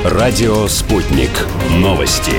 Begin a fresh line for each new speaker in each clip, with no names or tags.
Радио «Спутник». Новости.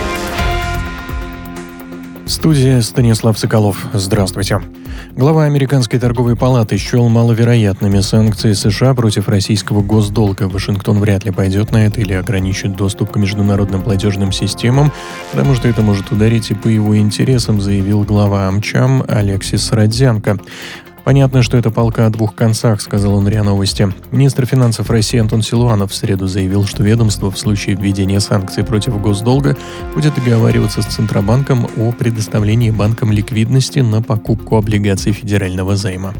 Студия Станислав Соколов. Здравствуйте. Глава Американской торговой палаты счел маловероятными санкции США против российского госдолга. Вашингтон вряд ли пойдет на это или ограничит доступ к международным платежным системам, потому что это может ударить и по его интересам, заявил глава АмЧам Алексис Родзянко. «Понятно, что это палка о двух концах», — сказал он РИА Новости. Министр финансов России Антон Силуанов в среду заявил, что ведомство в случае введения санкций против госдолга будет договариваться с Центробанком о предоставлении банкам ликвидности на покупку облигаций федерального займа.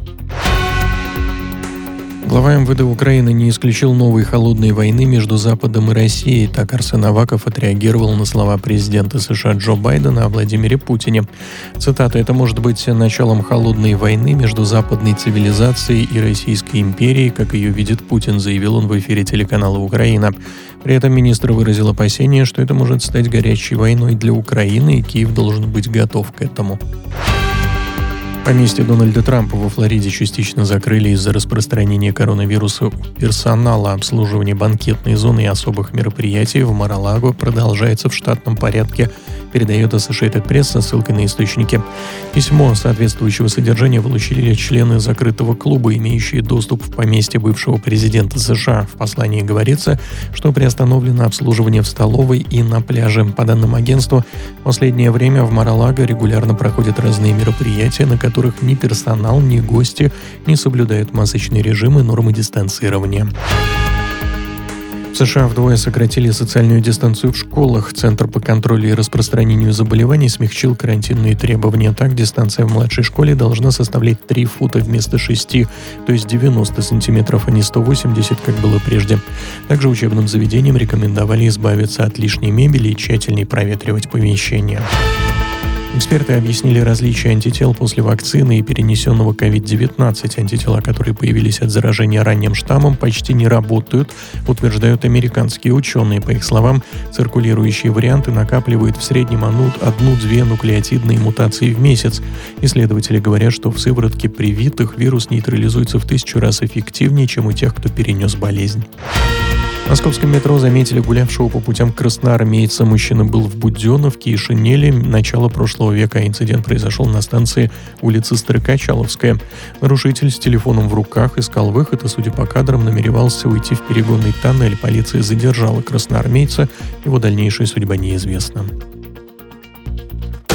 Глава МВД Украины не исключил новой холодной войны между Западом и Россией. Так Арсен Аваков отреагировал на слова президента США Джо Байдена о Владимире Путине. Цитата: «Это может быть началом холодной войны между западной цивилизацией и Российской империей, как ее видит Путин», заявил он в эфире телеканала «Украина». При этом министр выразил опасение, что это может стать горячей войной для Украины, и Киев должен быть готов к этому. Поместье Дональда Трампа во Флориде частично закрыли из-за распространения коронавируса. Персонала обслуживания банкетной зоны и особых мероприятий в Мар-а-Лаго продолжается в штатном порядке, передает Associated Press со ссылкой на источники. Письмо соответствующего содержания получили члены закрытого клуба, имеющие доступ в поместье бывшего президента США. В послании говорится, что приостановлено обслуживание в столовой и на пляже. По данным агентства, в последнее время в Мар-а-Лаго регулярно проходят разные мероприятия, на которых ни персонал, ни гости не соблюдают масочный режим и нормы дистанцирования. В США вдвое сократили социальную дистанцию в школах. Центр по контролю и распространению заболеваний смягчил карантинные требования. Так, дистанция в младшей школе должна составлять 3 фута вместо 6, то есть 90 сантиметров, а не 180, как было прежде. Также учебным заведениям рекомендовали избавиться от лишней мебели и тщательнее проветривать помещения. Эксперты объяснили различия антител после вакцины и перенесенного COVID-19. Антитела, которые появились от заражения ранним штаммом, почти не работают, утверждают американские ученые. По их словам, циркулирующие варианты накапливают в среднем 1-2 нуклеотидные мутации в месяц. Исследователи говорят, что в сыворотке привитых вирус нейтрализуется в 1000 раз эффективнее, чем у тех, кто перенес болезнь. В московском метро заметили гулявшего по путям красноармейца. Мужчина был в буденовке и шинели начала прошлого века. Инцидент произошел на станции улицы Старокачаловская. Нарушитель с телефоном в руках искал выход и, судя по кадрам, намеревался уйти в перегонный тоннель. Полиция задержала красноармейца. Его дальнейшая судьба неизвестна.